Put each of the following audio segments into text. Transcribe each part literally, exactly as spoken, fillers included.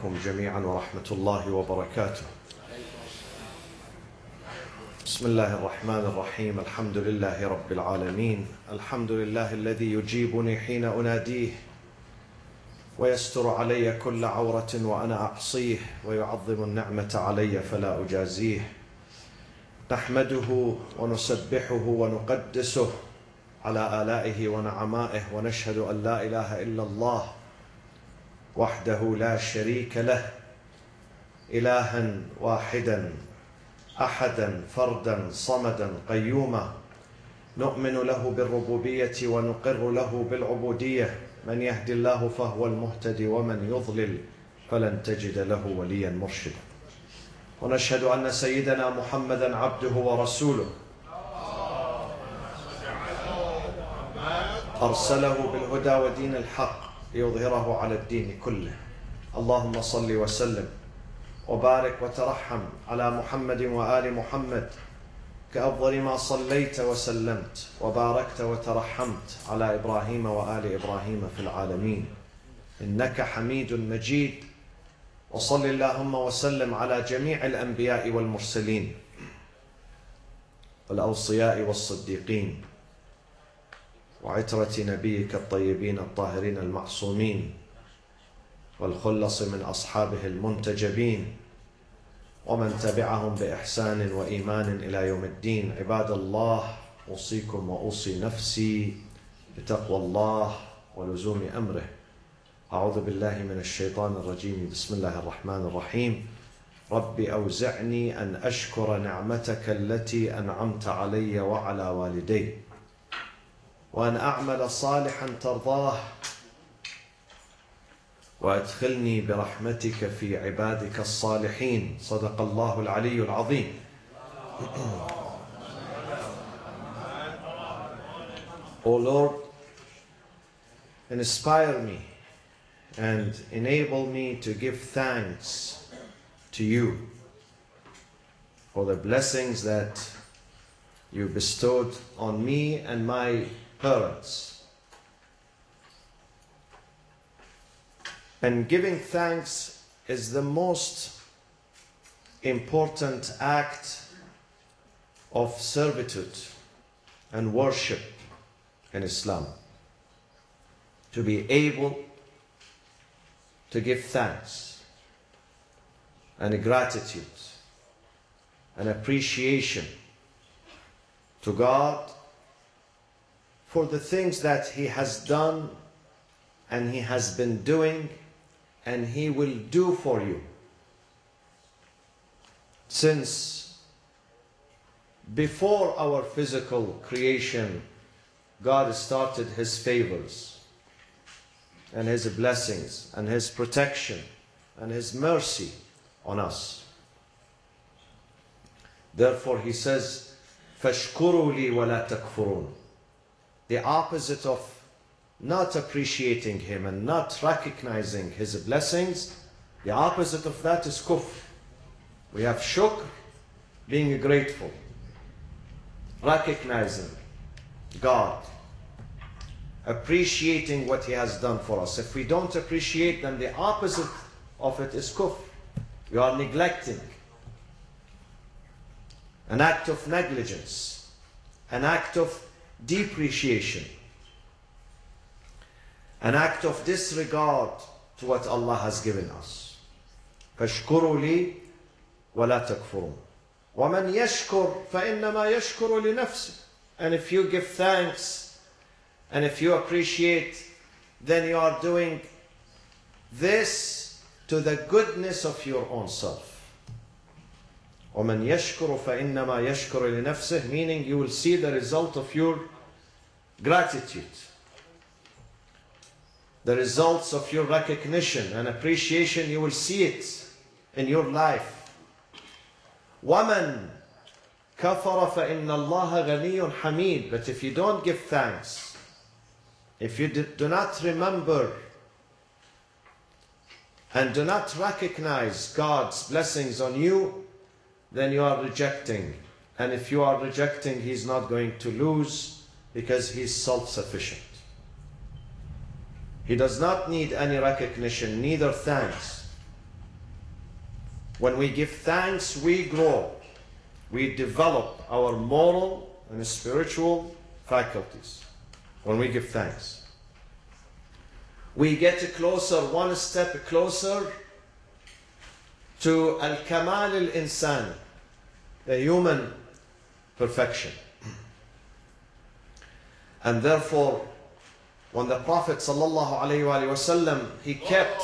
عليكم جميعا ورحمة الله وبركاته. بسم الله الرحمن الرحيم. الحمد لله رب العالمين. الحمد لله الذي يجيبني حين أناديه ويستر علي كل عورة وأنا أعصيه ويعظم النعمة علي فلا أجازيه. نحمده ونسبحه ونقدسه على آلائه ونعمائه، ونشهد أن لا إله إلا الله وحده لا شريك له، إلها واحدا أحدا فردا صمدا قيوما، نؤمن له بالربوبية ونقر له بالعبودية. من يهدي الله فهو المهتدي ومن يضلل فلن تجد له وليا مرشدا. ونشهد أن سيدنا محمدا عبده ورسوله أرسله بالهدى ودين الحق ليظهره على الدين كله. اللهم صل وسلم وبارك وترحم على محمد وآل محمد كأفضل ما صليت وسلمت وباركت وترحمت على إبراهيم وآل إبراهيم في العالمين إنك حميد مجيد. وصل اللهم وسلم على جميع الأنبياء والمرسلين والأوصياء والصديقين وعترة نبيك الطيبين الطاهرين المعصومين والخلص من أصحابه المنتجبين ومن تبعهم بإحسان وإيمان إلى يوم الدين. عباد الله، أوصيكم وأوصي نفسي بتقوى الله ولزوم أمره. أعوذ بالله من الشيطان الرجيم. بسم الله الرحمن الرحيم. رب أوزعني أن أشكر نعمتك التي أنعمت علي وعلى والدي وأن أعمل صالحا ترضاه وأدخلني برحمتك في عبادك الصالحين. صدق الله العلي العظيم. O Lord, inspire me and enable me to give thanks to you for the blessings that you bestowed on me and my parents. And giving thanks is the most important act of servitude and worship in Islam. To be able to give thanks and gratitude and appreciation to God for the things that He has done and He has been doing and He will do for you. Since before our physical creation, God started His favors and His blessings and His protection and His mercy on us. Therefore He says, فَاشْكُرُوا لِي وَلَا تَكْفُرُونَ. The opposite of not appreciating Him and not recognizing His blessings, the opposite of that is kufr. We have shukr, being grateful, recognizing God, appreciating what He has done for us. If we don't appreciate, then the opposite of it is kufr. We are neglecting. An act of negligence, an act of depreciation, an act of disregard to what Allah has given us. فَاشْكُرُوا لِي وَلَا تَكْفُرُونَ. وَمَنْ يَشْكُرْ فَإِنَّمَا يَشْكُرُ لِنَفْسِهِ. And if you give thanks and if you appreciate, then you are doing this to the goodness of your own self. وَمَنْ يَشْكُرُ فَإِنَّمَا يَشْكُرُ لِنَفْسِهِ, meaning you will see the result of your gratitude, the results of your recognition and appreciation. You will see it in your life. وَمَنْ كَفَرَ فَإِنَّ اللَّهَ غَنِيٌّ حَمِيدٌ. But if you don't give thanks, if you do not remember and do not recognize God's blessings on you, then you are rejecting. And if you are rejecting, He's not going to lose because He's self-sufficient. He does not need any recognition, neither thanks. When we give thanks, we grow. We develop our moral and spiritual faculties. When we give thanks, we get closer, one step closer to al-kamal al-insan, the human perfection. And therefore, when the Prophet sallallahu alaihi wasallam, he kept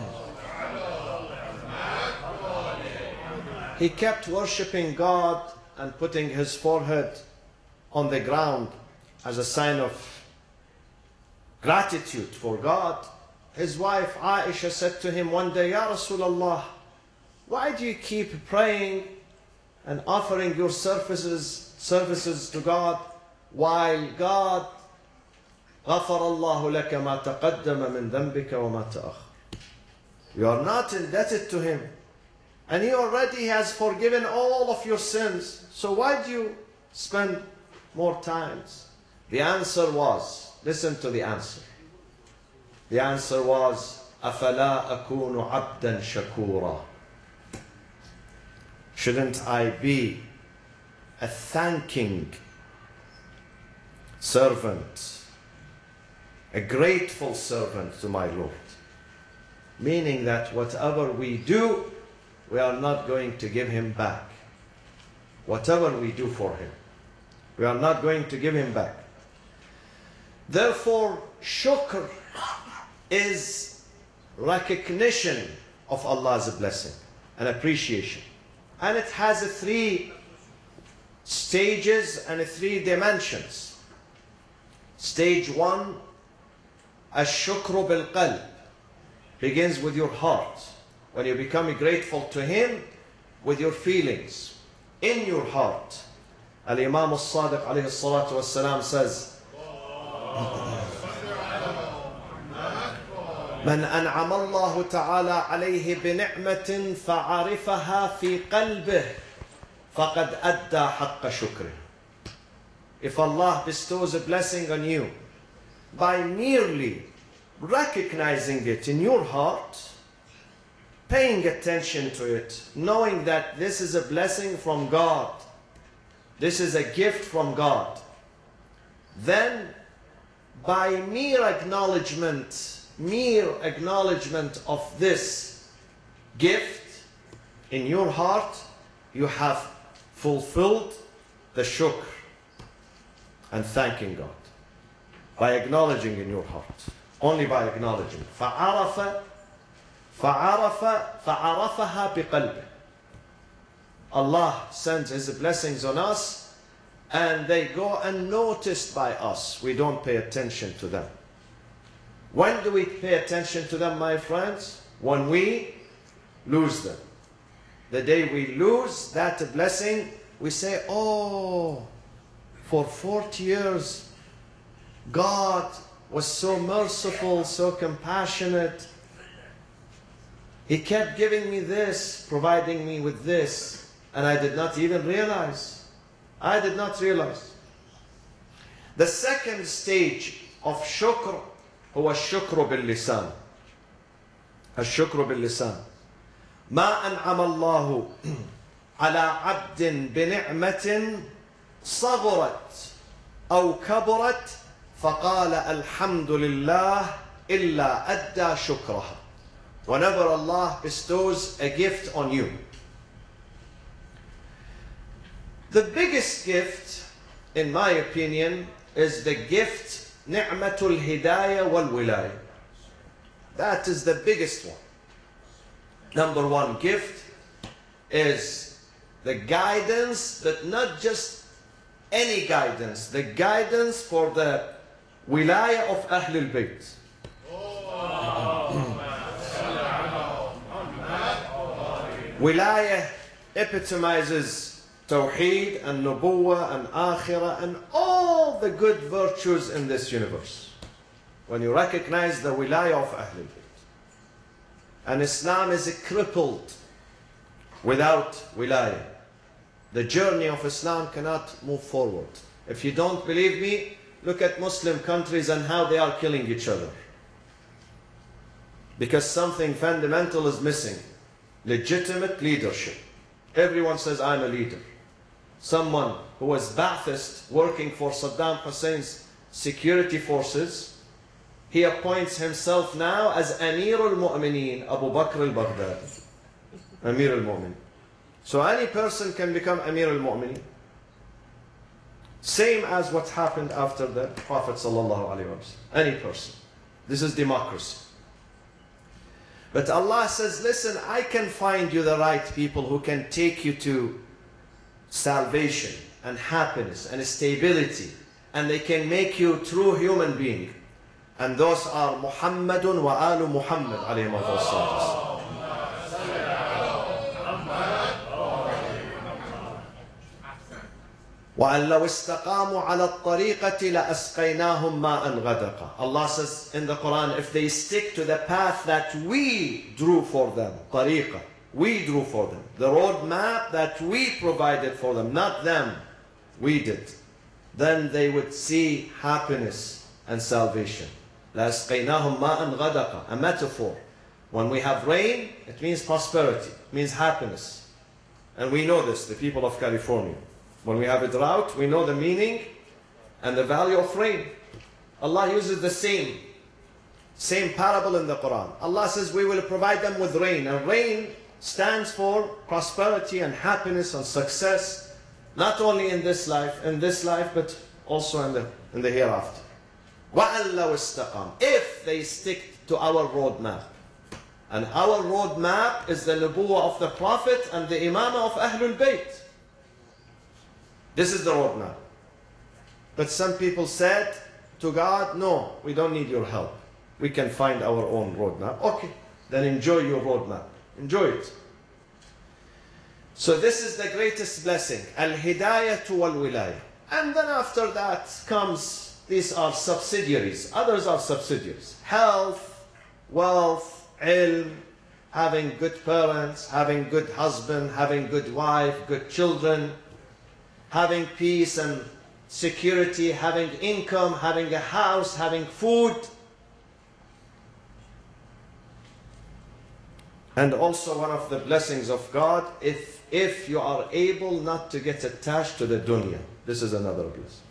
he kept worshipping God and putting his forehead on the ground as a sign of gratitude for God. His wife Aisha said to him one day, Ya Rasulullah, why do you keep praying and offering your services services to God while God غفر الله لك ما تقدم من ذنبك وما تأخر? You are not indebted to him, and he already has forgiven all of your sins, so why do you spend more times? The answer was, listen to the answer. The answer was, أَفَلَا أَكُونُ عَبْدًا شَكُورًا. Shouldn't I be a thanking servant, a grateful servant to my Lord? Meaning that whatever we do, we are not going to give him back. Whatever we do for him, we are not going to give him back. Therefore, shukr is recognition of Allah's blessing and appreciation. And it has three stages and three dimensions. Stage one, ash-shukru bil-qalb, begins with your heart. When you become grateful to him with your feelings, in your heart. Al-Imam al-Sadiq alayhi salatu wassalam says, من أنعم الله تعالى عليه بنعمة فعرفها في قلبه فقد أدى حق شكره. If Allah bestows a blessing on you by merely recognizing it in your heart, paying attention to it, knowing that this is a blessing from God, this is a gift from God, then by mere acknowledgement, mere acknowledgement of this gift in your heart, you have fulfilled the shukr and thanking God. By acknowledging in your heart. Only by acknowledging. فَعَرَفَ فَعَرَفَ فَعَرَفَهَا بِقَلْبِهِ. Allah sends his blessings on us and they go unnoticed by us. We don't pay attention to them. When do we pay attention to them, my friends? When we lose them. The day we lose that blessing, we say, oh, for forty years, God was so merciful, so compassionate. He kept giving me this, providing me with this, and I did not even realize. I did not realize. The second stage of shukr هو الشكر باللسان. الشكر باللسان. ما أنعم الله على عبد بنعمة صغرت أو كبرت فقال الحمد لله إلا أدى شكرها. Whenever Allah bestows a gift on you, the biggest gift, in my opinion, is the gift Ni'matul Hidayah wal Wilayah. That is the biggest one. Number one gift is the guidance, but not just any guidance, the guidance for the Wilayah of Ahlul Bayt. Wilayah epitomizes Tawheed and Nubuwwah and Akhirah and all the good virtues in this universe. When you recognize the Wilayah of Ahlul Bayt. And Islam is crippled without Wilayah. The journey of Islam cannot move forward. If you don't believe me, look at Muslim countries and how they are killing each other. Because something fundamental is missing. legitimate leadership. Everyone says, I'm a leader. Someone who was Ba'athist working for Saddam Hussein's security forces, he appoints himself now as Amir al-Mu'mineen, Abu Bakr al-Baghdadi. Amir al-Mu'mineen. So any person can become Amir al-Mu'mineen. Same as what happened after the Prophet sallallahu alaihi wasallam. Any person. This is democracy. But Allah says, listen, I can find you the right people who can take you to salvation and happiness and stability, and they can make you a true human being. And those are Muhammadun wa alu Muhammad alayhi wa sallam. وَأَنْ لَوْ اسْتَقَامُوا عَلَى الطَّرِيقَةِ لَأَسْقَيْنَاهُمْ مَاءً غَدَقًا. Allah says in the Quran, if they stick to the path that we drew for them, طريقة, we drew for them, the road map that we provided for them, not them, we did, then they would see happiness and salvation. لَأَسْقَيْنَاهُمْ مَاءً غَدَقًا. A metaphor. When we have rain, it means prosperity, it means happiness. And we know this, the people of California. When we have a drought, we know the meaning and the value of rain. Allah uses the same, same parable in the Quran. Allah says we will provide them with rain. And rain stands for prosperity and happiness and success, not only in this life, in this life, but also in the, in the hereafter. وَأَنْ لَوْ اسْتَقَامُوا. If they stick to our roadmap. And our roadmap is the nubuwwah of the Prophet and the imamah of Ahlul Bayt. This is the roadmap. But some people said to God, no, we don't need your help. We can find our own roadmap. Okay, then enjoy your roadmap. Enjoy it. So this is the greatest blessing. Al-Hidayatu wal-Wilayah. And then after that comes, these are subsidiaries. Others are subsidiaries. Health, wealth, ilm, having good parents, having good husband, having good wife, good children, having peace and security, having income, having a house, having food. And also one of the blessings of God, if, if you are able not to get attached to the dunya. This is another blessing.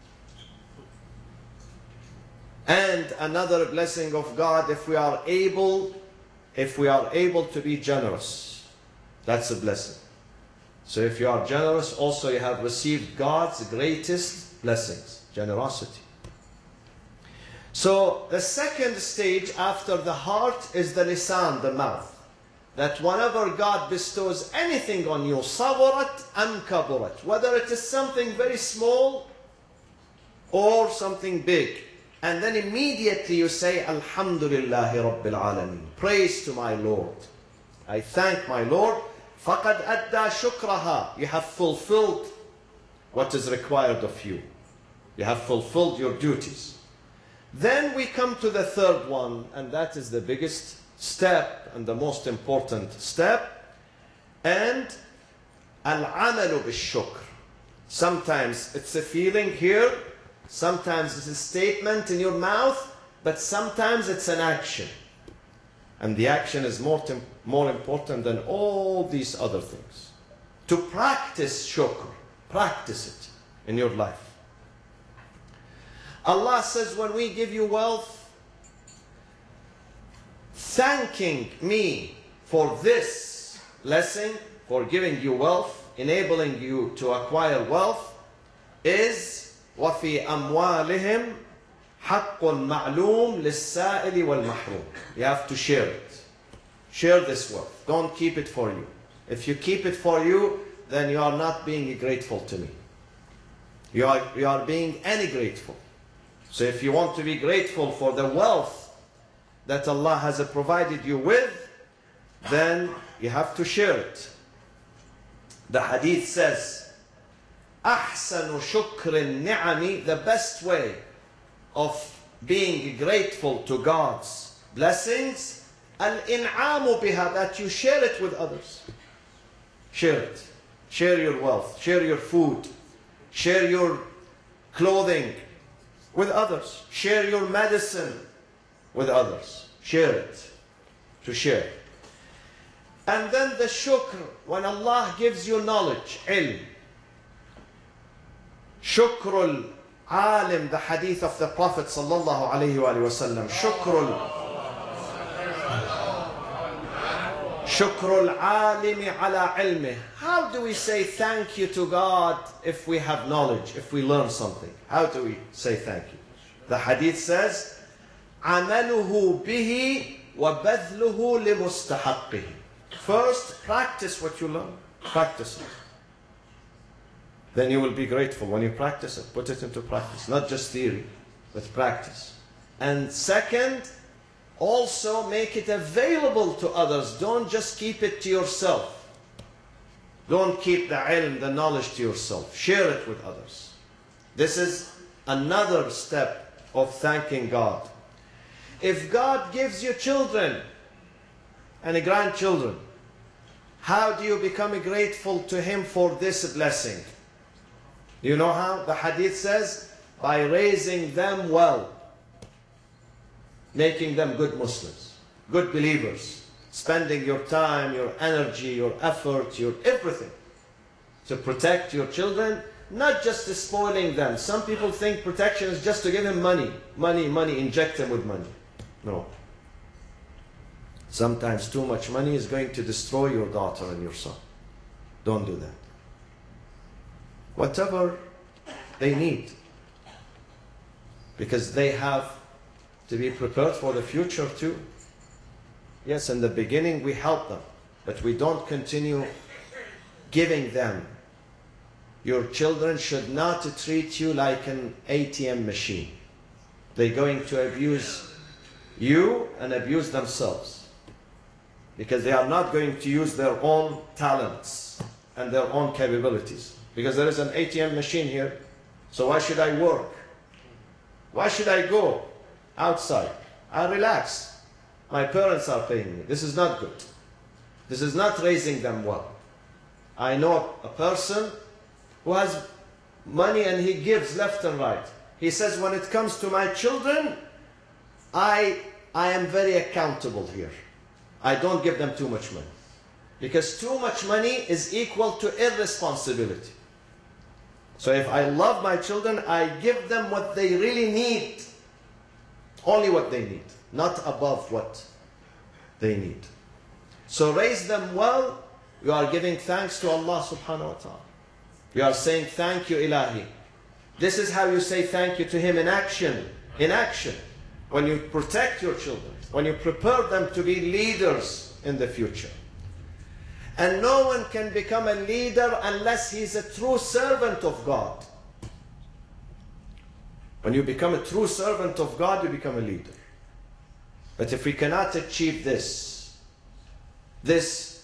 And another blessing of God, if we are able, if we are able to be generous. That's a blessing. So if you are generous, also you have received God's greatest blessings, generosity. So the second stage after the heart is the lisan, the mouth. That whenever God bestows anything on you, sawarat am kaburat, whether it is something very small or something big, and then immediately you say, Alhamdulillahi Rabbil Alameen, praise to my Lord. I thank my Lord. فَقَدْ أَدَّى شُكْرَهَا. You have fulfilled what is required of you. You have fulfilled your duties. Then we come to the third one, and that is the biggest step and the most important step. And al-amalu bil-shukr. Sometimes it's a feeling here, sometimes it's a statement in your mouth, but sometimes it's an action. And the action is more, more important than all these other things. To practice shukr, practice it in your life. Allah says, when we give you wealth, thanking me for this blessing, for giving you wealth, enabling you to acquire wealth, is وَفِي أَمْوَالِهِمْ حَقٌّ مَعْلُومٌ لِلسَّائِلِ وَالْمَحْرُومِ. You have to share it. Share this wealth. Don't keep it for you. If you keep it for you, then you are not being grateful to me. You are, you are being ungrateful. So if you want to be grateful for the wealth that Allah has provided you with, then you have to share it. The hadith says, أحسن شكر النعم, the best way of being grateful to God's blessings, al-in'amu biha, that you share it with others. Share it. Share your wealth. Share your food. Share your clothing with others. Share your medicine with others. Share it. To share. And then the shukr, when Allah gives you knowledge, ilm. Shukrul alim, the hadith of the Prophet sallallahu alayhi wa sallam. Shukrul Shukrul alimi ala ilmih. How do we say thank you to God if we have knowledge, if we learn something? How do we say thank you? The hadith says, عمله به وبذله لمستحقه. First, practice what you learn. Practice it. Then you will be grateful when you practice it. Put it into practice. Not just theory, but practice. And second, also make it available to others. Don't just keep it to yourself. Don't keep the ilm, the knowledge to yourself. Share it with others. This is another step of thanking God. If God gives you children and grandchildren, how do you become grateful to Him for this blessing? Do you know how? The hadith says, by raising them well. Making them good Muslims, good believers. Spending your time, your energy, your effort, your everything to protect your children, not just to spoiling them. Some people think protection is just to give them money. Money, money, inject them with money. No. Sometimes too much money is going to destroy your daughter and your son. Don't do that. Whatever they need, because they have to be prepared for the future too. Yes, in the beginning we help them, but we don't continue giving them. Your children should not treat you like an A T M machine. They're going to abuse you and abuse themselves, because they are not going to use their own talents and their own capabilities. Because there is an A T M machine here, so why should I work? Why should I go outside? I relax. My parents are paying me. This is not good. This is not raising them well. I know a person who has money and he gives left and right. He says, when it comes to my children, I, I am very accountable here. I don't give them too much money. Because too much money is equal to irresponsibility. So if I love my children, I give them what they really need. Only what they need, not above what they need. So raise them well. You are giving thanks to Allah subhanahu wa ta'ala. You are saying thank you, Ilahi. This is how you say thank you to Him in action. In action. When you protect your children. When you prepare them to be leaders in the future. And no one can become a leader unless he's a true servant of God. When you become a true servant of God, you become a leader. But if we cannot achieve this, this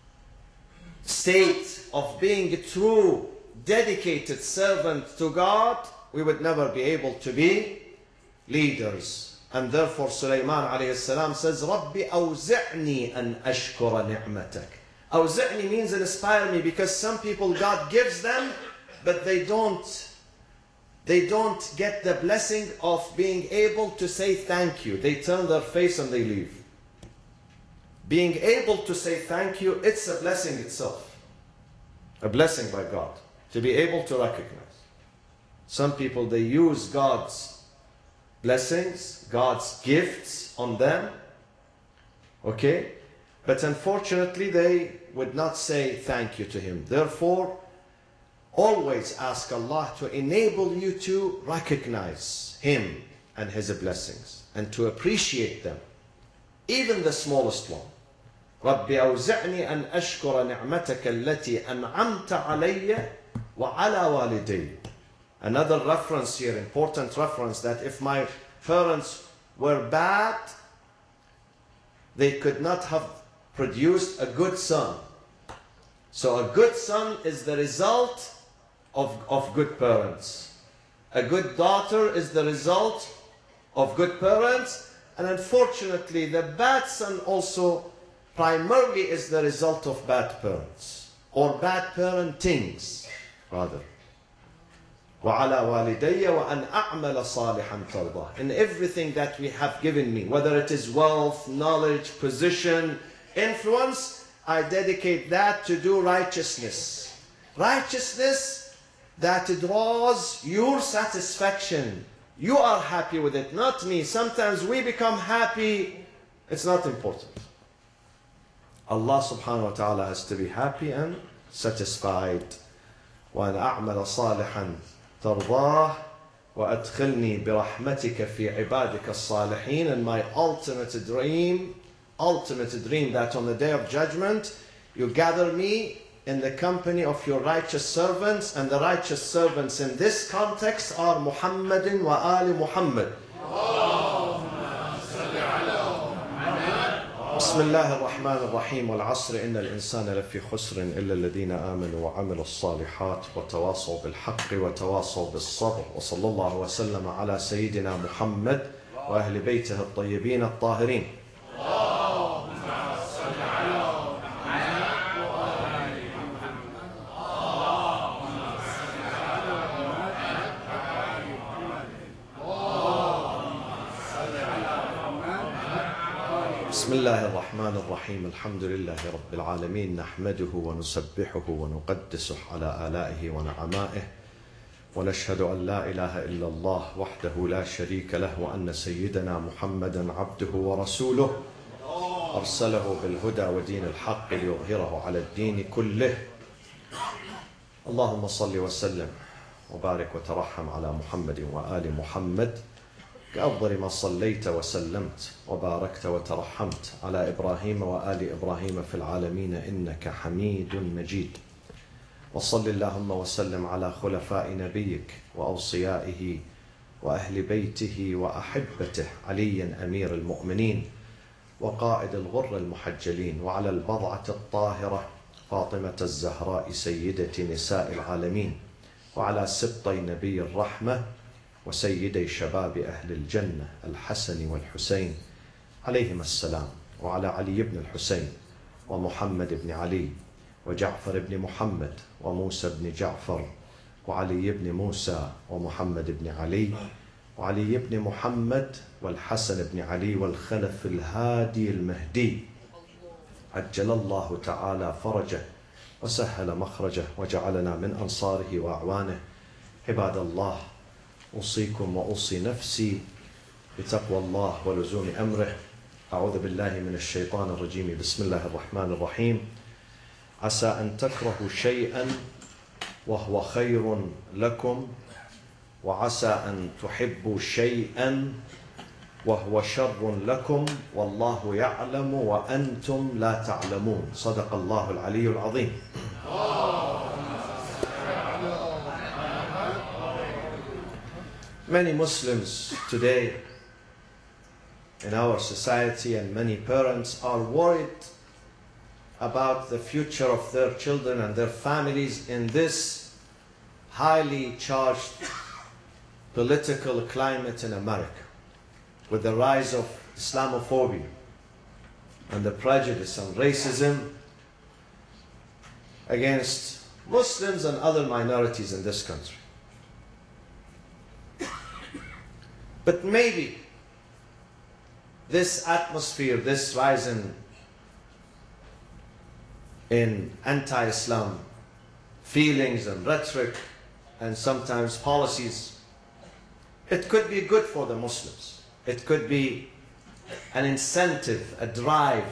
state of being a true, dedicated servant to God, we would never be able to be leaders. And therefore Sulaiman alayhi salam says, Rabbi awzi'ni an ashkura ni'matak. Awzi'ni means inspire me, because some people God gives them, but they don't They don't get the blessing of being able to say thank you. They turn their face and they leave. Being able to say thank you, it's a blessing itself. A blessing by God. To be able to recognize. Some people, they use God's blessings, God's gifts on them. Okay? But unfortunately, they would not say thank you to Him. Therefore, always ask Allah to enable you to recognize Him and His blessings and to appreciate them, even the smallest one. رَبِّ أَوْزِعْنِي أَنْ أَشْكُرَ نِعْمَتَكَ الَّتِي أَنْعَمْتَ عَلَيَّ وَعَلَى وَالِدَيَّ. Another reference here, important reference, that if my parents were bad, they could not have produced a good son. So a good son is the result Of, of good parents. A good daughter is the result of good parents, and unfortunately the bad son also primarily is the result of bad parents, or bad parentings rather. وَعَلَى وَالِدَيَّ وَأَنْ أَعْمَلَ صَالِحًا تَرْضَاهُ. In everything that we have given me, whether it is wealth, knowledge, position, influence, I dedicate that to do righteousness. Righteousness that draws your satisfaction. You are happy with it, not me. Sometimes we become happy. It's not important. Allah subhanahu wa ta'ala has to be happy and satisfied. وَأَنْ أَعْمَلَ صَالِحًا تَرْضَاهُ وَأَدْخِلْنِي بِرَحْمَتِكَ فِي عِبَادِكَ الصَّالِحِينَ. And my ultimate dream, ultimate dream that on the day of judgment, you gather me in the company of your righteous servants, and the righteous servants in this context are Muhammadin wa Ali Muhammad. بسم الله الرحمن الرحيم والعصر إن الإنسان لفي خسر إلا الذين آمنوا وعملوا الصالحات وتواصوا بالحق وتواصوا بالصبر وصلى الله وسلم على سيدنا محمد وأهل بيته الطيبين الطاهرين. بسم الله الرحمن الرحيم الحمد لله رب العالمين نحمده ونسبحه ونقدسه على آلائه ونعمائه ونشهد أن لا إله إلا الله وحده لا شريك له وأن سيدنا محمدا عبده ورسوله أرسله بالهدى ودين الحق ليظهره على الدين كله. اللهم صل وسلم وبارك وترحم على محمد وآل محمد كأفضل ما صليت وسلمت وباركت وترحمت على إبراهيم وآل إبراهيم في العالمين إنك حميد مجيد. وصل اللهم وسلم على خلفاء نبيك وأوصيائه وأهل بيته وأحبته علي أمير المؤمنين وقائد الغر المحجلين، وعلى البضعة الطاهرة فاطمة الزهراء سيدة نساء العالمين، وعلى سبطي نبي الرحمة وسيدي شباب أهل الجنة الحسن والحسين عليهما السلام، وعلى علي بن الحسين ومحمد بن علي وجعفر بن محمد وموسى بن جعفر وعلي بن موسى ومحمد بن علي وعلي بن محمد والحسن بن علي والخلف الهادي المهدي عجل الله تعالى فرجه وسهل مخرجه وجعلنا من أنصاره وأعوانه. عباد الله، أوصيكم وأوصي نفسي بتقوى الله ولزوم أمره. أعوذ بالله من الشيطان الرجيم. بسم الله الرحمن الرحيم. عسى أن تكرهوا شيئا وهو خير لكم وعسى أن تحبوا شيئا وهو شر لكم والله يعلم وأنتم لا تعلمون. صدق الله العلي العظيم. Many Muslims today in our society and many parents are worried about the future of their children and their families in this highly charged political climate in America, with the rise of Islamophobia and the prejudice and racism against Muslims and other minorities in this country. But maybe this atmosphere, this rising in anti-Islam feelings and rhetoric and sometimes policies, it could be good for the Muslims. It could be an incentive, a drive,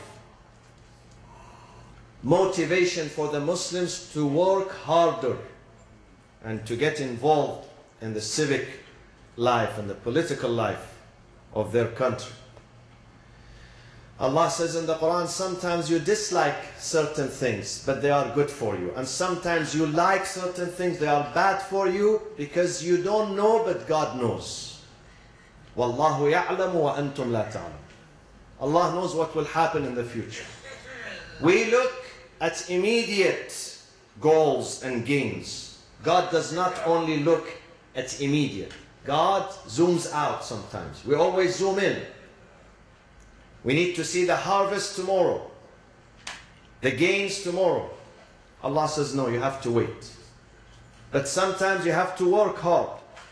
motivation for the Muslims to work harder and to get involved in the civic life and the political life of their country. Allah says in the Quran, sometimes you dislike certain things, but they are good for you. And sometimes you like certain things, they are bad for you because you don't know, but God knows. Wallahu ya'lamu wa antum la ta'lam. Allah knows what will happen in the future. We look at immediate goals and gains. God does not only look at immediate. God zooms out sometimes. We always zoom in. We need to see the harvest tomorrow, the gains tomorrow. Allah says, no, you have to wait. But sometimes you have to work hard.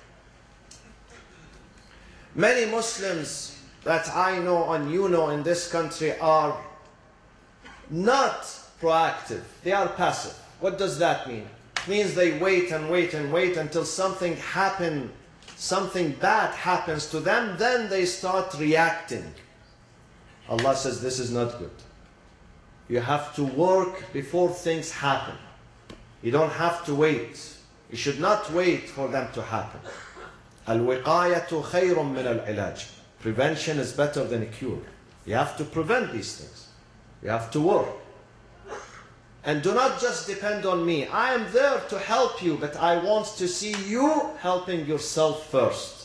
Many Muslims that I know and you know in this country are not proactive. They are passive. What does that mean? It means they wait and wait and wait until something happens, something bad happens to them, then they start reacting. Allah says this is not good. You have to work before things happen. You don't have to wait. You should not wait for them to happen. Al-wiqayatu khayrun min al-ilaj. Prevention is better than a cure. You have to prevent these things. You have to work. And do not just depend on me. I am there to help you, but I want to see you helping yourself first.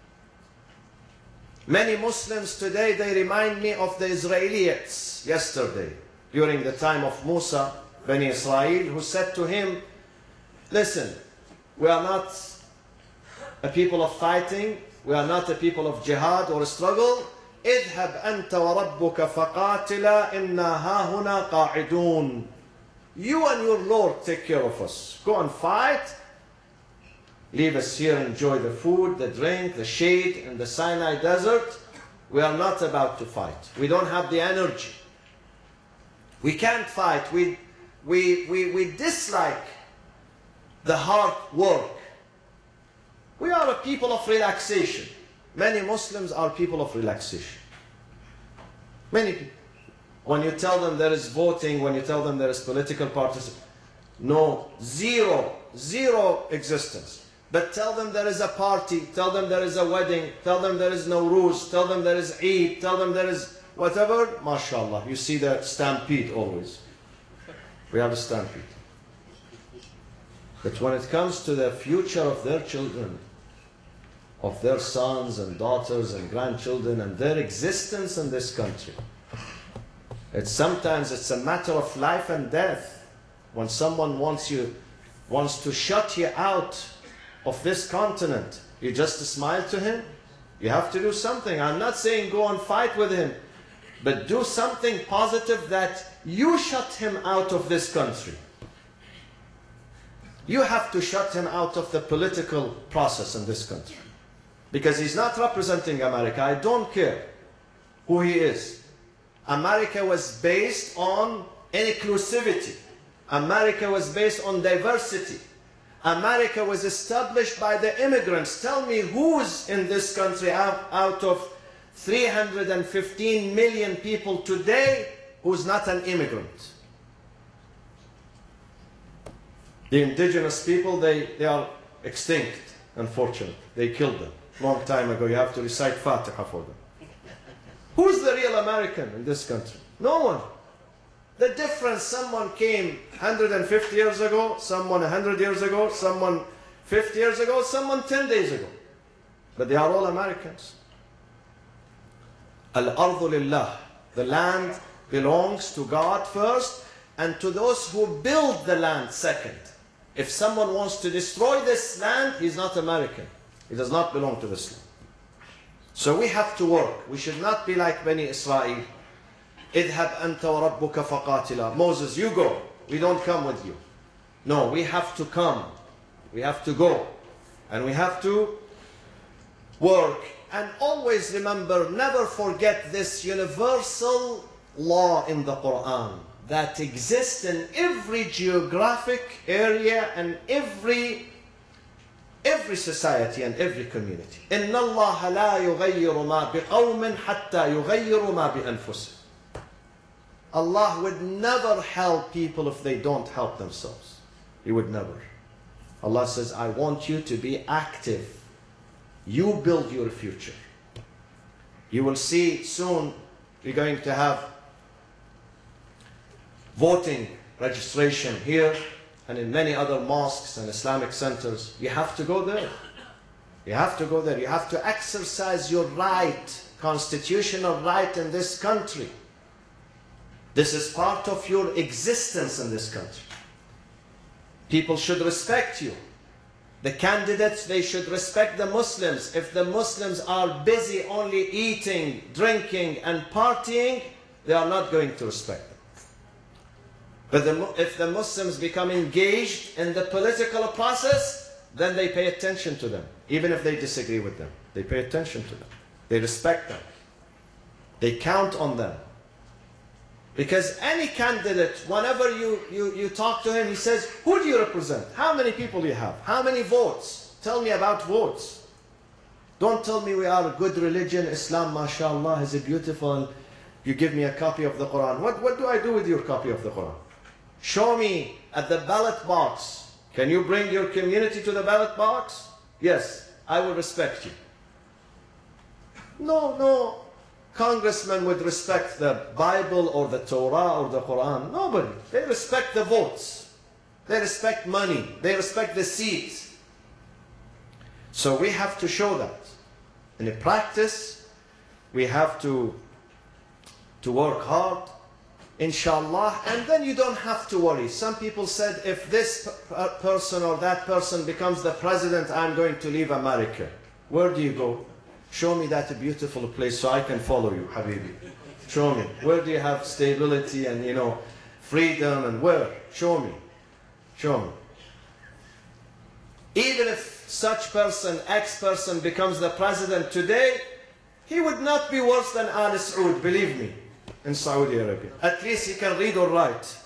Many Muslims today, they remind me of the Israelites yesterday, during the time of Musa, Bani Israel, who said to him, listen, we are not a people of fighting, we are not a people of jihad or struggle. اذهب أنت وربك فقاتلا إنا هاهنا قاعدون. You and your Lord take care of us. Go and fight. Leave us here, enjoy the food, the drink, the shade in the Sinai desert. We are not about to fight. We don't have the energy. We can't fight. We, we, we, we dislike the hard work. We are a people of relaxation. Many Muslims are people of relaxation. Many people. When you tell them there is voting, when you tell them there is political participation, no, zero, zero existence. But tell them there is a party, tell them there is a wedding, tell them there is Nowruz, tell them there is Eid, tell them there is whatever, mashallah, you see the stampede always. We have a stampede. But when it comes to the future of their children, of their sons and daughters and grandchildren and their existence in this country, it's sometimes it's a matter of life and death. When someone wants you, wants to shut you out of this continent, you just smile to him. You have to do something. I'm not saying go and fight with him, but do something positive that you shut him out of this country. You have to shut him out of the political process in this country. Because he's not representing America. I don't care who he is. America was based on inclusivity. America was based on diversity. America was established by the immigrants. Tell me who's in this country out, out of three hundred fifteen million people today who's not an immigrant. The indigenous people, they, they are extinct, unfortunately. They killed them long time ago. You have to recite Fatiha for them. Who's the real American in this country? No one. The difference, someone came one hundred fifty years ago, someone one hundred years ago, someone fifty years ago, someone ten days ago. But they are all Americans. Al-ardu lillah. The land belongs to God first, and to those who build the land second. If someone wants to destroy this land, he's not American. He does not belong to this land. So we have to work. We should not be like Bani Israel. اذهب أنت وربك فقاتلا. Moses, you go. We don't come with you. No, we have to come. We have to go. And we have to work. And always remember, never forget this universal law in the Quran that exists in every geographic area and every every society and every community. إِنَّ اللَّهَ لَا يُغَيِّرُ مَا بِقَوْمٍ حَتَّى يُغَيِّرُ مَا بِأَنفُسِهِمْ. Allah would never help people if they don't help themselves. He would never. Allah says, I want you to be active. You build your future. You will see soon we're going to have voting registration here and in many other mosques and Islamic centers. You have to go there. You have to go there. You have to exercise your right, constitutional right in this country. This is part of your existence in this country. People should respect you. The candidates, they should respect the Muslims. If the Muslims are busy only eating, drinking, and partying, they are not going to respect them. But the, if the Muslims become engaged in the political process, then they pay attention to them. Even if they disagree with them, they pay attention to them. They respect them. They count on them. Because any candidate, whenever you, you, you talk to him, he says, who do you represent? How many people do you have? How many votes? Tell me about votes. Don't tell me we are a good religion. Islam, mashallah, is beautiful. You give me a copy of the Quran. What, what do I do with your copy of the Quran? Show me at the ballot box. Can you bring your community to the ballot box? Yes, I will respect you. No, no congressman would respect the Bible or the Torah or the Quran. Nobody. They respect the votes. They respect money. They respect the seats. So we have to show that. In practice, we have to, to work hard, inshallah, and then you don't have to worry. Some people said, if this person or that person becomes the president, I'm going to leave America. Where do you go? Show me that beautiful place so I can follow you, Habibi. Show me. Where do you have stability and, you know, freedom, and where? Show me. Show me. Even if such person, X person, becomes the president today, he would not be worse than Al Saud, believe me, in Saudi Arabia. At least he can read or write.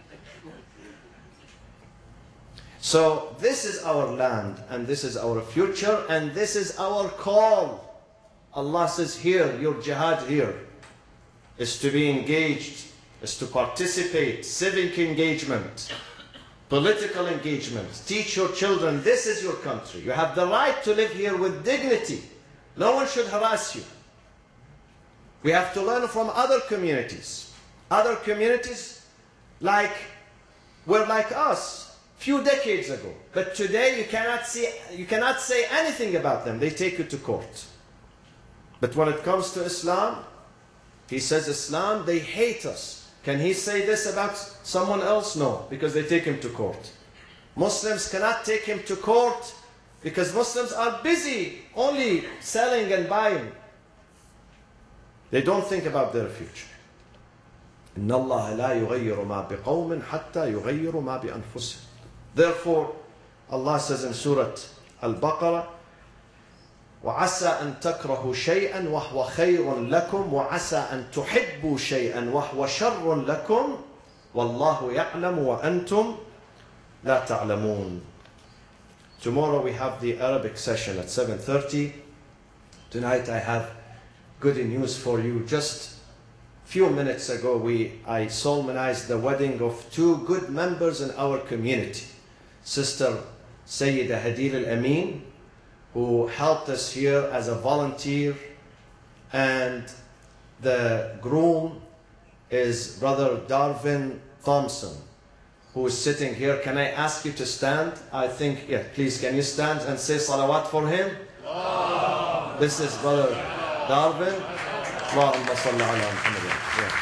So this is our land, and this is our future, and this is our call. Allah says here, your jihad here is to be engaged, is to participate, civic engagement, political engagement. Teach your children, this is your country. You have the right to live here with dignity. No one should harass you. We have to learn from other communities. Other communities like, were like us few decades ago. But today you cannot see, you cannot say anything about them. They take you to court. But when it comes to Islam, he says Islam, they hate us. Can he say this about someone else? No, because they take him to court. Muslims cannot take him to court because Muslims are busy only selling and buying. They don't think about their future. إِنَّ اللَّهَ لَا يُغَيِّرُ مَا بِقَوْمٍ حَتَّى يُغَيِّرُ مَا بِأَنفُسِهِمْ. Therefore, Allah says in Surah Al-Baqarah, وَعَسَىٰ أَن تَكْرَهُوا شَيْئًا وَهُوَ خَيْرٌ لَكُمْ وَعَسَىٰ أَن تُحِبُّوا شَيْئًا وَهُوَ شَرٌ لَكُمْ وَاللَّهُ يَعْلَمُ وَأَنْتُمْ لَا تَعْلَمُونَ. Tomorrow we have the Arabic session at seven thirty. Tonight I have good news for you. Just a few minutes ago we, I solemnized the wedding of two good members in our community. Sister Sayyida Hadil Al-Amin, who helped us here as a volunteer, and the groom is Brother Darwin Thompson, who is sitting here. Can I ask you to stand? I think, yeah, please, can you stand and say salawat for him? Oh. This is Brother Darwin. Allahumma salli ala Muhammad.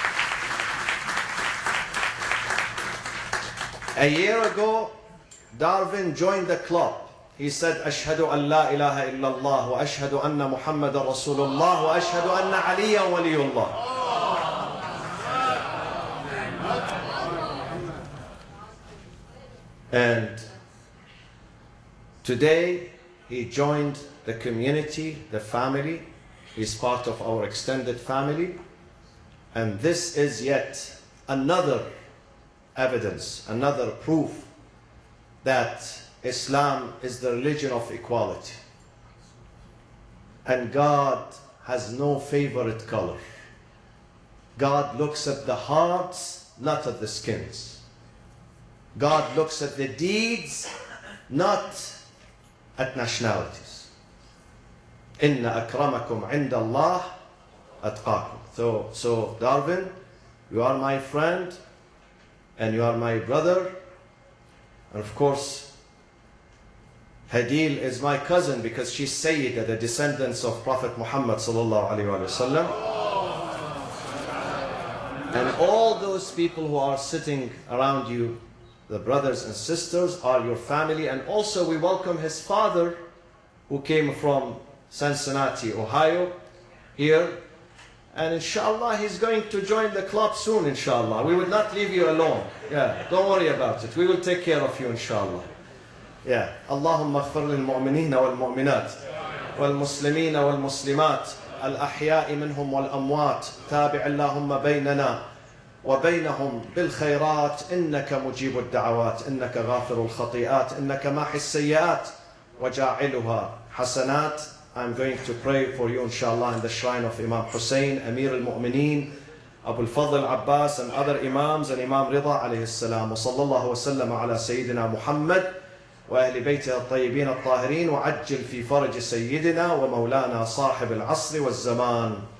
A year ago, Darwin joined the club. He said, أشهد أن لا إله إلا الله وأشهد أن محمد رسول الله وأشهد أن عليا ولي الله. And today he joined the community, the family. He's part of our extended family. And this is yet another evidence, another proof that Islam is the religion of equality. And God has no favorite color. God looks at the hearts, not at the skins. God looks at the deeds, not at nationalities. Inna akramakum inda Allah atqakum. So, so Darwin, you are my friend, and you are my brother, and of course, Hadil is my cousin because she's Sayyida, the descendants of Prophet Muhammad sallallahu alaihi wasallam. And all those people who are sitting around you, the brothers and sisters, are your family. And also we welcome his father, who came from Cincinnati, Ohio, here. And inshallah, he's going to join the club soon, inshallah. We will not leave you alone. Yeah, don't worry about it. We will take care of you, inshallah. Yeah. اللهم اغفر للمؤمنين والمؤمنات والمسلمين والمسلمات الأحياء منهم والأموات تابع اللهم بيننا وبينهم بالخيرات، إنك مجيب الدعوات، إنك غافر الخطيئات، إنك ماحي السيئات وجاعلها حسنات. I'm going to pray for you inshallah in the shrine of Imam Hussein, Amir al-Mu'mineen, Abu al-Fadl Abbas and other Imams and Imam Rida alayhi salam. وصلى الله وسلم على سيدنا محمد وأهل بيته الطيبين الطاهرين وعجل في فرج سيدنا ومولانا صاحب العصر والزمان.